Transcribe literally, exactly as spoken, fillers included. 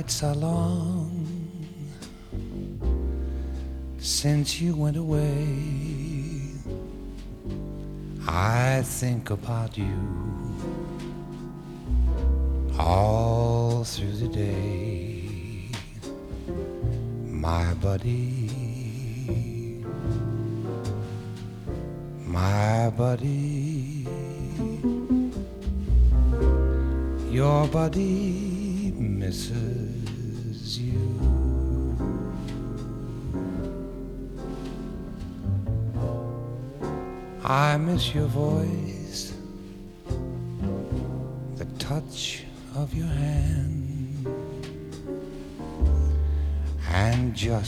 nights are long since you went away. I think about you all through the day, my buddy, my buddy, your buddy misses you. I miss your voice, the touch of your hand, and just